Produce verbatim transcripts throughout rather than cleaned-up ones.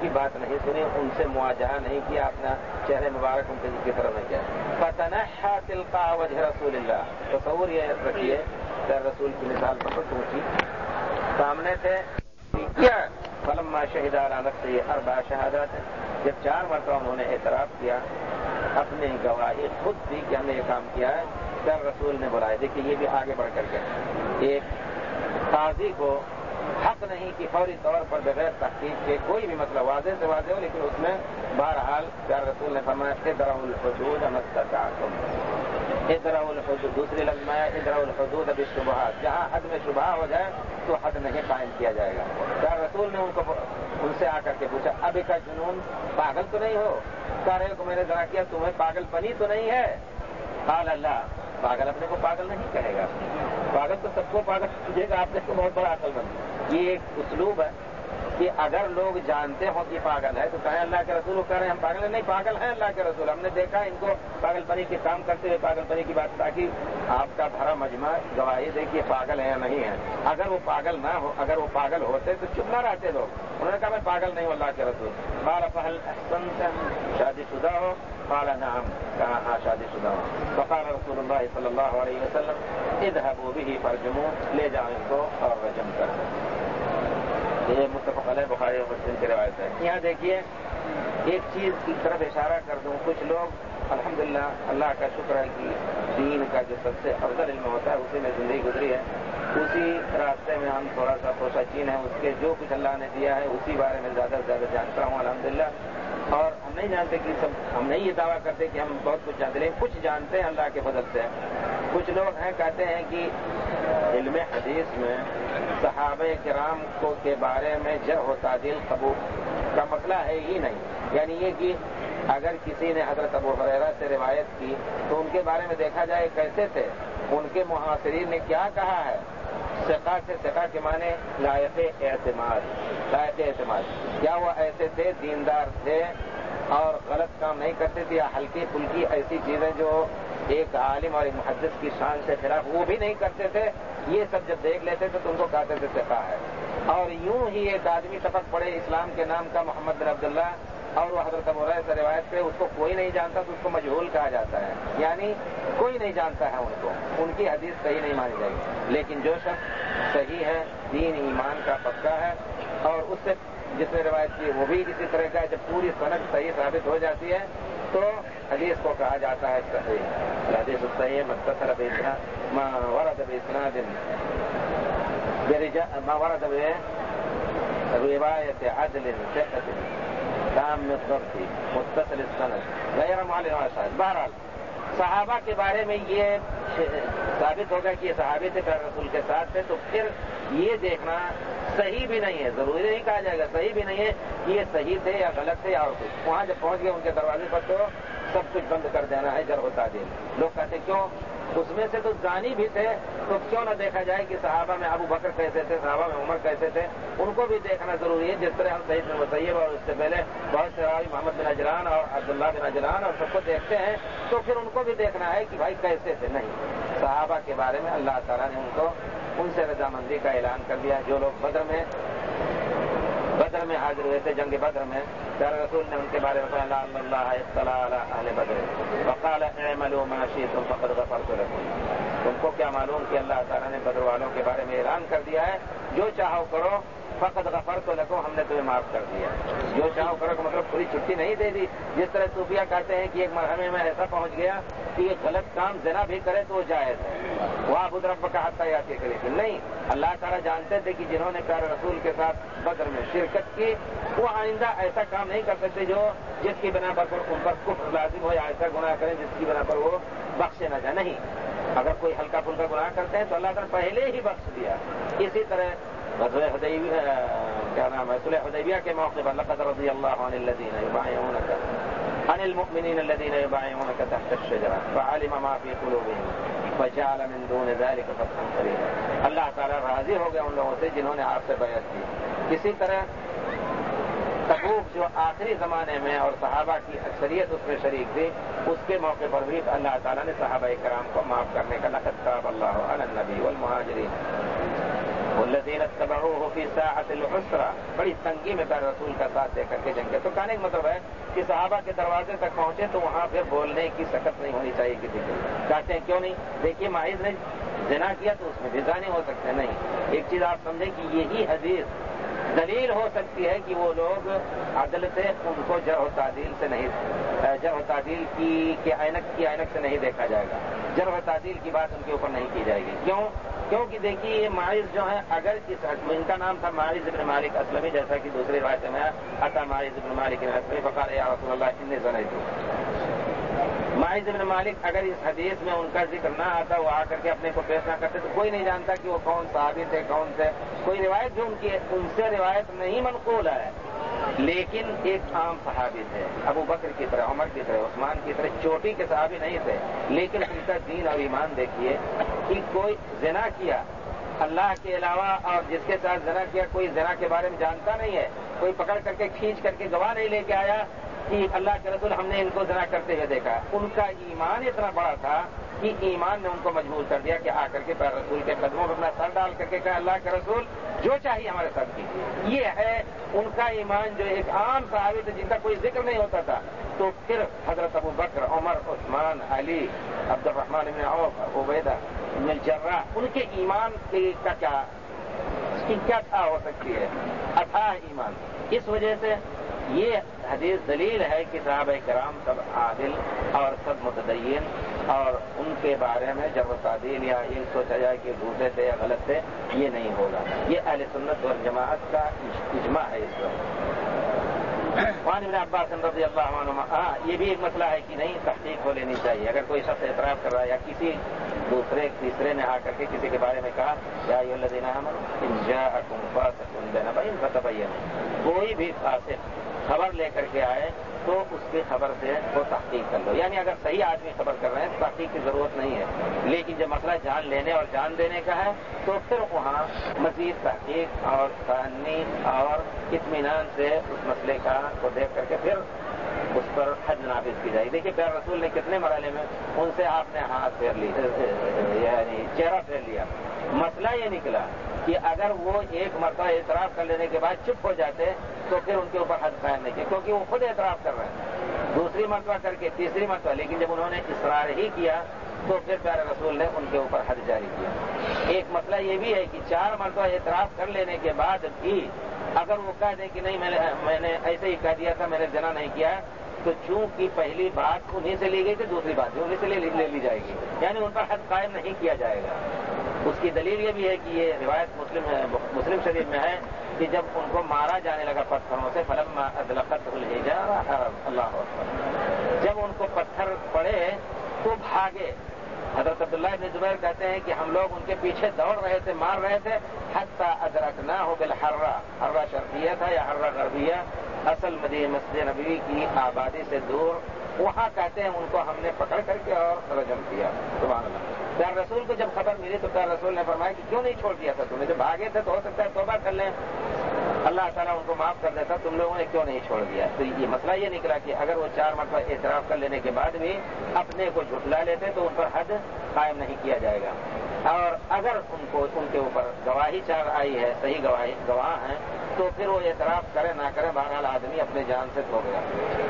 کی بات نہیں سنی، ان سے مواجہہ نہیں کیا، اپنا چہرے مبارک ان کی طرف نہیں کیا. فتنحى تلقاء وجه رسول اللہ. تصور یہ رکھیے کہ رسول کی مثال بہت اونچی سامنے تھے. کیا فلما شہد علی نفسہ اربع شہادات، جب چار مرتبہ انہوں نے اعتراف کیا، اپنی گواہی خود دی کہ ہم نے یہ کام کیا ہے، پھر رسول نے بلائے. دیکھیے یہ بھی آگے بڑھ کر کے ایک قاضی کو حق نہیں کہ فوری طور پر بغیر تحقیق کے کوئی بھی مسئلہ واضح سے واضح ہو، لیکن اس میں بہرحال پیارے رسول نے فرمایا ادرؤوا الحدود ما استطعتم. ادرؤوا الحدود، دوسری لفظ میں ادرؤوا الحدود بالشبہات، جہاں حد میں شبہ ہو جائے تو حد نہیں قائم کیا جائے گا. پیارے رسول نے ان کو ان سے آ کر کے پوچھا ابھی کا جنون، پاگل تو نہیں ہو؟ کہہ رہے کو میں نے ذرا کیا، تمہیں پاگل پنی تو نہیں ہے؟ قال اللہ، پاگل اپنے کو پاگل نہیں کہے گا، پاگل تو سب کو پاگل کہے گا. آپ نے تو بہت بڑا عقل مند. یہ ایک اسلوب ہے کہ اگر لوگ جانتے ہوں کہ پاگل ہے تو کہیں اللہ کے رسول کو کہہ رہے ہیں ہم پاگل ہیں. نہیں، پاگل ہیں اللہ کے رسول، ہم نے دیکھا ان کو پاگل پنی کے کام کرتے ہوئے پاگل پنی کی بات، تاکہ آپ کا بھرا مجمع گواہی دے کہ پاگل ہیں یا نہیں ہیں. اگر وہ پاگل نہ ہو، اگر وہ پاگل ہوتے تو چپ نہ رہتے لوگ. انہوں نے کہا میں پاگل نہیں ہوں اللہ کے رسول. قال فهل احسنتم، شادی شدہ ہو؟ قال نعم، کہا ہاں شادی شدہ ہو. فقال رسول اللہ صلی اللہ علیہ وسلم اذهبوا به فارجموه، لے جاؤ ان کو اور رجم کر دو. یہ متفق علیہ بخاری اور مسلم کی روایت ہے. یہاں دیکھیے ایک چیز کی طرف اشارہ کر دوں. کچھ لوگ الحمدللہ اللہ کا شکر ہے کہ دین کا جو سب سے افضل علم ہوتا ہے اسی میں زندگی گزری ہے، اسی راستے میں ہم تھوڑا سا کوشا چین ہے، اس کے جو کچھ اللہ نے دیا ہے اسی بارے میں زیادہ سے زیادہ جانتا ہوں الحمدللہ. اور ہم نہیں جانتے کہ سب، ہم نہیں یہ دعویٰ کرتے کہ ہم بہت کچھ جانتے، لیکن کچھ جانتے ہیں اللہ کے فضل سے. کچھ لوگ ہیں کہتے ہیں کہ علم حدیث میں صحابہ کرام کو کے بارے میں جرح و تعدیل قبول کا مسئلہ ہے ہی نہیں. یعنی یہ کہ اگر کسی نے حضرت ابو ہریرہ سے روایت کی تو ان کے بارے میں دیکھا جائے کیسے تھے، ان کے معاصرین نے کیا کہا ہے. ثقہ سے ثقہ کے معنی لائق اعتماد، لائق اعتماد. کیا وہ ایسے تھے، دیندار تھے اور غلط کام نہیں کرتے تھے، یا ہلکی پھلکی ایسی چیزیں جو ایک عالم اور ایک محدث کی شان سے خلاف وہ بھی نہیں کرتے تھے؟ یہ سب جب دیکھ لیتے تھے تو ان کو کہتے تھے ثقہ ہے. اور یوں ہی ایک آدمی ٹپک پڑے اسلام کے نام کا محمد بن عبداللہ اور وہ حضرت ابو ہریرہ سے روایت پہ، اس کو کوئی نہیں جانتا تو اس کو مجہول کہا جاتا ہے. یعنی کوئی نہیں جانتا ہے ان کو، ان کی حدیث صحیح نہیں مانی جائے گی. لیکن جو شخص صحیح ہے، دین ایمان کا پکا ہے، اور اس سے جس نے روایت کی وہ بھی اسی طرح کا ہے، جب پوری سند صحیح ثابت ہو جاتی ہے تو حدیث کو کہا جاتا ہے صحیح. حدیث الصحیح متصل باسناد ما ورد باسناد ما ورد برواية عدل ثقة تام الضبط متصل السند غیر معلل وشاذ. بہرحال صحابہ کے بارے میں یہ ثابت ہوگا کہ یہ صحابی تھے، پھر رسول کے ساتھ تھے، تو پھر یہ دیکھنا صحیح بھی نہیں ہے، ضروری نہیں کہا جائے گا صحیح بھی نہیں ہے کہ یہ صحیح تھے یا غلط تھے یا اور کچھ. وہاں جب پہنچ گئے ان کے دروازے پر تو سب کچھ بند کر دینا ہے، جرح و تعدیل. لوگ کہتے کیوں، اس میں سے تو زانی بھی تھے، تو کیوں نہ دیکھا جائے کہ صحابہ میں ابو بکر کیسے تھے، صحابہ میں عمر کیسے تھے، ان کو بھی دیکھنا ضروری ہے. جس طرح ہم سعید بن مسیب اور اس سے پہلے بہت سے راوی محمد بن اجلان اور عبداللہ بن اجلان اور سب کو دیکھتے ہیں، تو پھر ان کو بھی دیکھنا ہے کہ بھائی کیسے تھے. نہیں، صحابہ کے بارے میں اللہ تعالیٰ نے ان کو ان سے رضامندی کا اعلان کر دیا. جو لوگ بدر میں بدر میں حاضر ہوئے تھے، جنگ بدر میں، پیارے رسول نے ان کے بارے میں فرمایا ان اللہ اطلع علی اہل بدر وقال اعملوا ما شئتم فقد غفرت لكم. تم کو کیا معلوم کہ اللہ تعالیٰ نے بدر والوں کے بارے میں اعلان کر دیا ہے جو چاہو کرو، فقد غفرت لكم، ہم نے تمہیں معاف کر دیا. جو چاہو کرو کا مطلب پوری چھٹی نہیں دے دی. جس طرح صوفیہ کہتے ہیں کہ ایک مرحلے میں ایسا پہنچ گیا کہ یہ غلط کام زنا بھی کرے تو وہ جائز ہے، وہاں بدر رب کا حتیٰ یاتی کرے گی. نہیں، اللہ تعالیٰ جانتے تھے کہ جنہوں نے پیارے رسول کے ساتھ بدر میں شرکت کی وہ آئندہ ایسا کام نہیں کر سکتے جو جس کی بنا پر ان پر کفر لازم ہو، یا ایسا گناہ کریں جس کی بنا پر وہ بخشے نہ جائے. نہیں، اگر کوئی ہلکا پھلکا گناہ کرتے ہیں تو اللہ تعالیٰ پہلے ہی بخش دیا. اسی طرح غزوہ حدیبیہ کیا نام ہے صلح حدیبیہ کے موقع پر لقد رضی اللہ عن الذین یبایعونک عن المؤمنین الذین یبایعونک تحت الشجرہ فعلم ما فی قلوبہم فجعل من دون ذلک فتحا قریبا. اللہ تعالیٰ راضی ہو گیا ان لوگوں سے جنہوں نے آپ سے بیعت کی. اسی طرح تبوک جو آخری زمانے میں اور صحابہ کی اکثریت اس میں شریک تھی، اس کے موقع پر بھی اللہ تعالیٰ نے صحابہ کرام کو معاف کرنے کا لقد تاب اللہ علی النبی والمہاجرین والذین اتبعوہ فی ساعۃ العسرہ، بڑی تنگی میں پیارے رسول کا ساتھ دے کر کے جنگ کے. تو کہنے کا مطلب ہے کہ صحابہ کے دروازے تک پہنچے تو وہاں پھر بولنے کی سکت نہیں ہونی چاہیے کسی کو. کہتے ہیں کیوں نہیں؟ دیکھیے ماعز نے زنا کیا تو اس میں بھی زانی ہو سکتے ہیں. نہیں، ایک چیز آپ سمجھیں کہ یہی حدیث دلیل ہو سکتی ہے کہ وہ لوگ عدل سے ان کو جرح و تعدیل سے نہیں، جرح و تعدیل کی کہ اینک کی اینک سے نہیں دیکھا جائے گا، جرح و تعدیل کی بات ان کے اوپر نہیں کی جائے گی. کیوں؟ کیونکہ دیکھیے یہ ماعز جو ہے، اگر اس ان کا نام تھا ماعز بن مالک اسلمی، جیسا کہ دوسری روایت میں اتا ماعز بن مالک اسلمی فقال یا رسول اللہ انی زنیت. ماعز بن مالک اگر اس حدیث میں ان کا ذکر نہ آتا، وہ آ کر کے اپنے کو پیش نہ کرتے تو کوئی نہیں جانتا کہ وہ کون صحابی تھے، کون تھے. کوئی روایت جو ان کی ان سے روایت نہیں منقول ہے، لیکن ایک عام صحابی تھے، ابو بکر کی طرح، عمر کی طرح، عثمان کی طرح چوٹی کے صحابی نہیں تھے، لیکن ان کا دین اور ایمان دیکھیے کہ کوئی زنا کیا اللہ کے علاوہ اور جس کے ساتھ زنا کیا کوئی زنا کے بارے میں جانتا نہیں ہے، کوئی پکڑ کر کے کھینچ کر کے گواہ نہیں لے کے آیا کہ اللہ کے رسول ہم نے ان کو زنا کرتے ہوئے دیکھا. ان کا ایمان اتنا بڑا تھا کہ ایمان نے ان کو مجبور کر دیا کہ آ کر کے پیارے رسول کے قدموں پر اپنا سر ڈال کر کے کہا اللہ کے رسول جو چاہیے ہمارے ساتھ کیجیے. یہ ہے ان کا ایمان جو ایک عام صحابی تھے جن کا کوئی ذکر نہیں ہوتا تھا. تو پھر حضرت ابو بکر، عمر، عثمان، علی، عبد الرحمن بن عوف، عبیدہ بن الجراح، ان کے ایمان کا کیا اس کی کیا تھا ہو سکتی ہے؟ اتھاہ ایمان. اس وجہ سے یہ حدیث دلیل ہے کہ صحابہ کرام سب عادل اور سب متدین، اور ان کے بارے میں جب وہ تعدیل یا یہ سوچا جائے کہ جھوٹے تھے یا غلط تھے، یہ نہیں ہوگا. یہ اہل سنت والجماعت کا اجماع ہے. اس وقت وعن ابن عباس رضی اللہ عنہما، ہاں یہ بھی ایک مسئلہ ہے کہ نہیں تحقیق ہو لینی چاہیے. اگر کوئی شخص اعتراف کر رہا ہے یا کسی دوسرے تیسرے نے آ کر کے کسی کے بارے میں کہا یا ایھا الذین آمنوا ان جاءکم فاسق بنبأ فتبینوا، کوئی بھی فاسق خبر لے کر کے آئے تو اس کی خبر سے وہ تحقیق کر لو. یعنی اگر صحیح آدمی خبر کر رہے ہیں تو تحقیق کی ضرورت نہیں ہے، لیکن جب مسئلہ جان لینے اور جان دینے کا ہے تو پھر وہاں مزید تحقیق اور تعنی اور اطمینان سے اس مسئلے کا کو دیکھ کر کے پھر اس پر حد نافذ کی جائے. دیکھیے پیارے رسول نے کتنے مرحلے میں ان سے آپ نے ہاتھ پھیر لی، یعنی چہرہ پھیر لیا. مسئلہ یہ نکلا کہ اگر وہ ایک مرتبہ اعتراف کر لینے کے بعد چپ ہو جاتے تو پھر ان کے اوپر حد قائم نہیں کیا، کیونکہ وہ خود اعتراف کر رہے ہیں دوسری مرتبہ کر کے، تیسری مرتبہ. لیکن جب انہوں نے اصرار ہی کیا تو پھر پیارے رسول نے ان کے اوپر حد جاری کیا. ایک مسئلہ یہ بھی ہے کہ چار مرتبہ اعتراف کر لینے کے بعد بھی اگر وہ کہہ دیں کہ نہیں میں نے میں نے ایسے ہی کہہ دیا تھا، میں نے زنا نہیں کیا، تو چونکہ پہلی بات انہیں سے لی گئی تھی دوسری بات بھی انہیں سے لے لی جائے گی، یعنی ان پر حد قائم نہیں کیا جائے گا. اس کی دلیل یہ بھی ہے کہ یہ روایت مسلم مسلم شریف میں ہے کہ جب ان کو مارا جانے لگا پتھروں سے فلما اذلقت الحجارہ اللہ اکبر، جب ان کو پتھر پڑے تو بھاگے. حضرت عبداللہ بن زبیر کہتے ہیں کہ ہم لوگ ان کے پیچھے دوڑ رہے تھے، مار رہے تھے، حتی ادرکناہ بالحرہ، حرہ شرقیہ تھا یا حرہ غربیہ، اصل مدینہ مسجد نبوی کی آبادی سے دور. وہاں کہتے ہیں ان کو ہم نے پکڑ کر کے اور رجم کیا. سبحان اللہ. پیارے رسول کو جب خبر ملی تو پیارے رسول نے فرمایا کہ کیوں نہیں چھوڑ دیا تھا تم نے؟ جب بھاگے تھے تو ہو سکتا ہے توبہ کر لیں، اللہ تعالیٰ ان کو معاف کر دیتا، تم لوگوں نے کیوں نہیں چھوڑ دیا؟ تو یہ مسئلہ یہ نکلا کہ اگر وہ چار مرتبہ اعتراف کر لینے کے بعد بھی اپنے کو جھٹلا لیتے تو ان پر حد قائم نہیں کیا جائے گا. اور اگر ان کو ان کے اوپر گواہی چار آئی ہے، صحیح گواہی گواہ ہیں، تو پھر وہ اعتراف کرے نہ کرے بہرحال آدمی اپنے جان سے دھو گیا.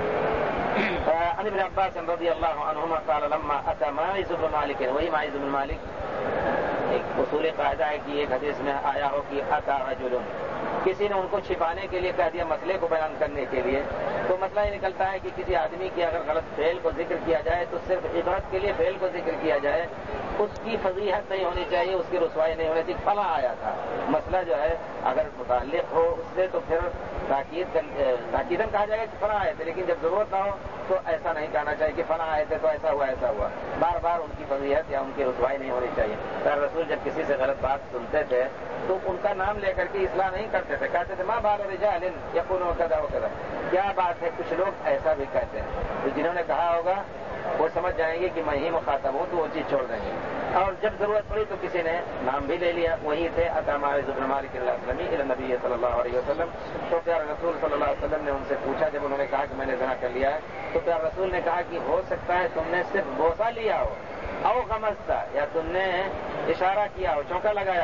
عن ابن عباس رضی اللہ عنہما قال لما اتى ماعز بن مالک، وہی ماعز بن مالک ایک اصول قاعدہ ہے کہ ایک حدیث میں آیا ہو کہ اتى رجل، کسی نے ان کو چھپانے کے لیے کہہ دیا مسئلے کو بیان کرنے کے لیے. تو مسئلہ یہ نکلتا ہے کہ کسی آدمی کی اگر غلط فعل کو ذکر کیا جائے تو صرف عبرت کے لیے فعل کو ذکر کیا جائے، اس کی فضیحت نہیں ہونی چاہیے، اس کی رسوائی نہیں ہونی چاہیے. فلاں آیا تھا مسئلہ جو ہے اگر متعلق ہو اس سے تو پھر تاکید تاکیدن کہا جائے گا کہ فلاں آئے تھے، لیکن جب ضرورت نہ ہو تو ایسا نہیں کہنا چاہیے کہ فلاں آئے تھے تو ایسا ہوا ایسا ہوا. بار بار ان کی فضیحت یا ان کی رسوائی نہیں ہونی چاہیے. پیارے رسول جب کسی سے غلط بات سنتے تھے تو ان کا نام لے کر کے اصلاح نہیں کرتے تھے، کہتے تھے ماں بال رجال یقولون کذا وکذا، کیا بات ہے. کچھ لوگ ایسا بھی کہتے ہیں تو جنہوں نے کہا ہوگا وہ سمجھ جائیں گے کہ میں ہی مخاطب ہوں تو وہ چیز چھوڑ دیں گے. اور جب ضرورت پڑی تو کسی نے نام بھی لے لیا، وہی تھے اتى ماعز بن مالک الاسلمی الى النبی صلی اللہ علیہ وسلم. تو پیارے رسول صلی اللہ علیہ وسلم نے ان سے پوچھا، جب انہوں نے کہا کہ میں نے زنا کر لیا ہے، تو پیارے رسول نے کہا کہ ہو سکتا ہے تم نے صرف بوسہ لیا ہو، او غمزتا، یا تم نے اشارہ کیا ہو، چونکا لگایا ہو،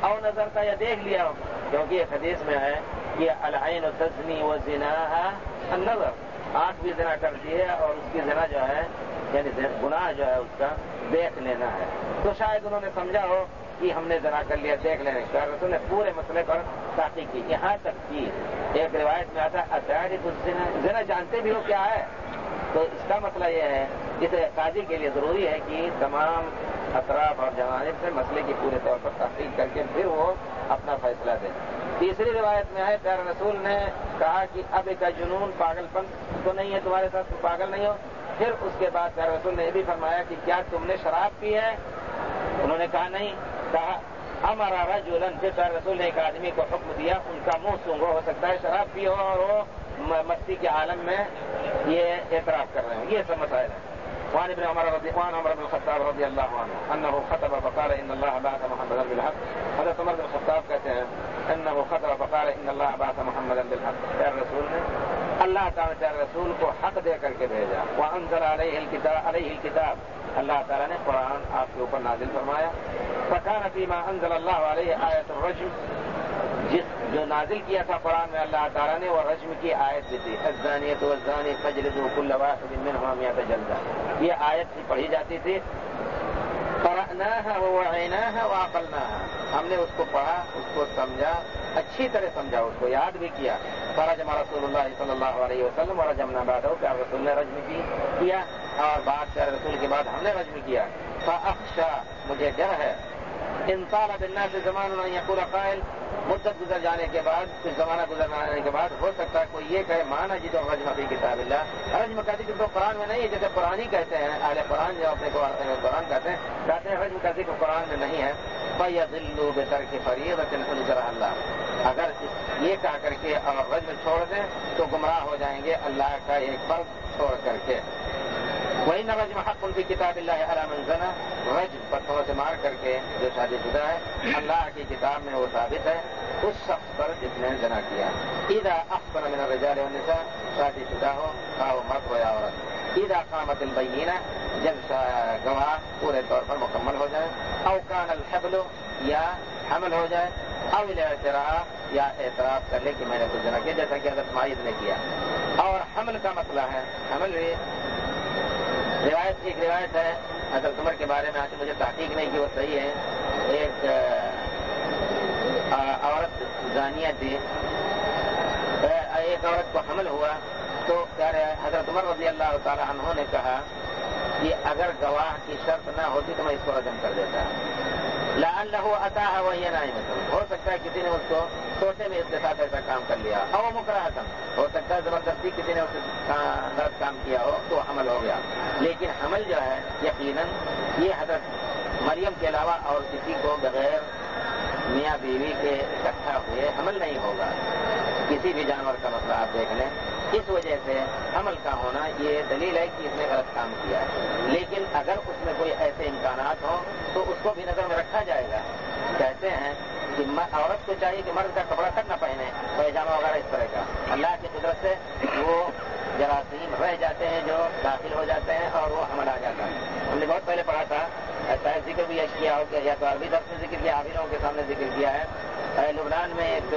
او نظر کا یا دیکھ لیا ہو، کیونکہ ایک حدیث میں ہے کہ العین تزنی و زناہا النظر، آنکھ بھی زنا کرتی ہے اور اس کی زنا جو ہے یعنی گناہ جو ہے اس کا دیکھ لینا ہے۔ تو شاید انہوں نے سمجھا ہو کہ ہم نے زنا کر لیا دیکھ لینے کا، رسول نے پورے مسئلے پر تحقیق کی، یہاں تک کی ایک روایت میں آتا ہے اتعرف الزنا، زنا جانتے بھی ہو کیا ہے؟ تو اس کا مسئلہ یہ ہے، اس قاضی کے لیے ضروری ہے کہ تمام اطراف اور جوانب سے مسئلے کی پورے طور پر تحقیق کر کے پھر وہ اپنا فیصلہ دیں۔ تیسری روایت میں ہے پیارے رسول نے کہا کہ اب ایک جنون پاگل پن تو نہیں ہے تمہارے ساتھ، تم پاگل نہیں ہو؟ پھر اس کے بعد پیارے رسول نے یہ بھی فرمایا کہ کیا تم نے شراب پی ہے؟ انہوں نے کہا نہیں۔ کہا ہمارا رجلن، پھر پیارے رسول نے ایک آدمی کو حکم دیا ان کا منہ سونگھو، ہو سکتا ہے شراب پی ہو اور وہ مستی کے عالم میں یہ اعتراف کر رہے ہیں، یہ سب مسائل ہیں۔ وعن ابن عمر رضی وعن عمر بن الخطاب رضی اللہ عنہ انه خطب فقال ان الله بعث محمدا بالحق، حضرت عمر بن الخطاب کہتے ہیں انه خطب فقال ان الله بعث محمدا بالحق، پیارے رسول نے اللہ تعالیٰ پیارے رسول کو حق دے کر کے بھیجا۔ وانزل علیہ الکتاب علیہ الکتاب، اللہ تعالیٰ نے قرآن آپ کے اوپر نازل فرمایا۔ فکان فیما انزل اللہ علیہ آیت الرجم، جس جو نازل کیا تھا قرآن میں اللہ تعالیٰ نے وہ رجم کی آیت بھی تھی، الزانیۃ والزانی فاجلدوا کل واحد منہما مئۃ جلدہ، یہ آیت بھی پڑھی جاتی تھی۔ قرأناها ووعیناها وعقلناها، ہم نے اس کو پڑھا، اس کو سمجھا، اچھی طرح سمجھا، اس کو یاد بھی کیا۔ فرجم رسول اللہ صلی اللہ علیہ وسلم ورجمنا بعدہ، پیارے رسول نے رجم کی کیا اور بعد پیارے رسول کے بعد ہم نے رجم کیا۔ فاخشى، مجھے ڈر ہے، ان طال بالناس زمان ان یقول قائل، مدت گزر جانے کے بعد، کچھ زمانہ گزر جانے کے بعد ہو سکتا ہے کوئی یہ کہے مانا جی تو رجم فی کتاب اللہ، رجم کا ذکر تو قرآن میں نہیں ہے، جیسے قرآن ہی کہتے ہیں اہل قرآن جو اپنے قرآن کہتے ہیں کہتے ہیں رجم کا ذکر قرآن میں نہیں ہے۔ فَيَضِلُّ بِتَرْكِ فَرِيضَةٍ أَنزَلَهَا اللَّهُ، اگر یہ کہا کر کے اور رجم چھوڑ دیں تو گمراہ ہو جائیں گے اللہ کا ایک فرض چھوڑ کر کے۔ وَإِنَّ الرَّجْمَ حَقٌّ فِي كِتَابِ اللَّهِ عَلَى مَنْ زَنَىٰ، رجم پتھروں سے مار کر کے جو شادی شدہ ہے اللہ کی کتاب میں وہ ثابت ہے اس شخص پر جس نے زنا کیا۔ اذا احسن من الرجال والنساء، شادی شدہ ہو خواہ وہ مرد ہو یا عورت۔ اذا قامت البینہ، جب گواہ پورے طور پر مکمل ہو جائے۔ او کان الحبل، یا حمل ہو جائے۔ او الاعتراف، یا اعتراف کر لے کہ میں نے کچھ زنا کیا، جیسا کہ حضرت مائد نے کیا۔ اور حمل کا مسئلہ ہے، حمل بھی روایت ایک روایت ہے حضرت عمر کے بارے میں، آج مجھے تحقیق نہیں کی وہ صحیح ہے، ایک عورت زانیہ تھی، ایک عورت کو حمل ہوا تو حضرت عمر رضی اللہ تعالی عنہ نے کہا کہ اگر گواہ کی شرط نہ ہوتی تو میں اس کو رجم کر دیتا۔ لعلہ اتاہا وہی نائمۃ، ہو سکتا ہے کسی نے اس کو سوچے میں اس کے ساتھ ایسا کام کر لیا، او مکرہۃ، ہو سکتا ہے زبردستی کسی نے اس سے غلط کام کیا ہو تو حمل ہو گیا۔ لیکن حمل جو ہے یقیناً یہ حضرت مریم کے علاوہ اور کسی کو بغیر میاں بیوی کے اکٹھا ہوئے حمل نہیں ہوگا، کسی بھی جانور کا مسئلہ آپ دیکھ لیں۔ اس وجہ سے حمل کا ہونا یہ دلیل ہے کہ اس نے غلط کام کیا ہے، لیکن اگر اس میں کوئی ایسے امکانات ہوں تو اس کو بھی نظر میں رکھا جائے گا۔ کہتے ہیں کہ عورت کو چاہیے کہ مرد کا کپڑا تک نہ پہنے، پیجامہ وغیرہ اس طرح کا، اللہ کی قدرت سے وہ جراثیم رہ جاتے ہیں جو داخل ہو جاتے ہیں اور وہ حمل آ جاتا ہے۔ ہم نے بہت پہلے پڑھا تھا، ایسا ذکر بھی کیا ہو یا تو عربی درس میں ذکر کیا، عابروں کے سامنے ذکر کیا ہے۔ لبنان میں ایک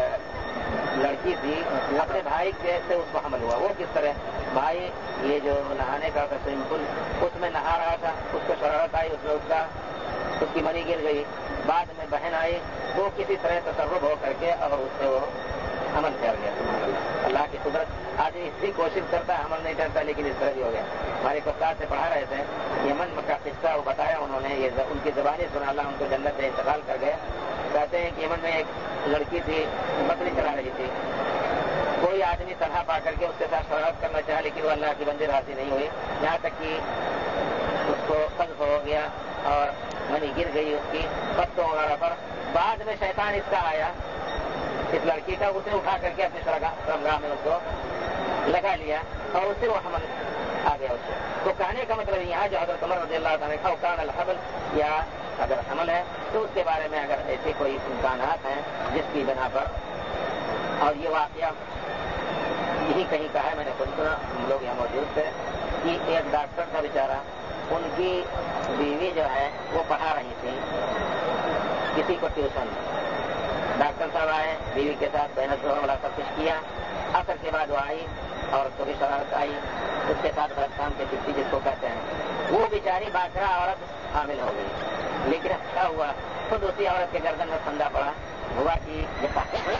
لڑکی تھی، اپنے بھائی کے سے اس کو حمل ہوا۔ وہ کس طرح؟ بھائی یہ جو نہانے کا سوئمنگ پول اس میں نہا رہا تھا، اس کو شرارت آئی، اس میں اس کا اس کی منی گر گئی، بعد میں بہن آئی، وہ کسی طرح تصرف ہو کر کے اور اس سے وہ حمل پھیل گیا۔ اللہ اللہ کی قدرت، آج اس کی کوشش کرتا ہے حمل نہیں کرتا، لیکن اس طرح بھی ہو گیا۔ ہمارے استاد سے پڑھا رہے تھے یمن کا قصہ، وہ بتایا انہوں نے، یہ ان کی زبانی سنا، اللہ ان کو جنت سے انتقال کر گئے۔ کہتے ہیں کہ یمن میں ایک لڑکی تھی، بکری چلا رہی تھی، کوئی آدمی تنہا پا کر کے اس کے ساتھ شرارت کرنا چاہا، لیکن وہ اللہ کی بندی راضی نہیں ہوئی، یہاں تک کہ اس کو قذف ہو گیا اور منی گر گئی اس کی پتوں وغیرہ پر۔ بعد میں شیطان اس کا آیا، اس لڑکی کا، اس نے اٹھا کر کے اپنی شرمگاہ میں اس کو لگا لیا اور اس سے وہ حمل آ گیا اس کو۔ تو کہنے کا مطلب یہاں جو حضرت عمر رضی اللہ تعالیٰ نے کہا کان الحمل، یا اگر حمل ہے تو اس کے بارے میں اگر ایسے کوئی امکانات ہیں جس کی بنا پر، اور یہ واقعہ یہی کہیں کہا ہے، میں نے خود سنا، ہم لوگ یہاں موجود تھے، کہ ایک ڈاکٹر تھا بیچارہ، ان کی بیوی جو ہے وہ پڑھا رہی تھی کسی کو ٹیوشن، ڈاکٹر صاحب آئے، بیوی کے ساتھ محنت والا سب کچھ کیا، اثر کے بعد وہ آئی اور تھوڑی شرارت آئی، اس کے ساتھ غلط کام کی چھٹی جس کو کہتے ہیں، وہ بیچاری باکرا عورت حامل ہو گئی، لیکن کیا ہوا، خود اسی عورت کے گردن میں پھندا پڑا، ہوا کہ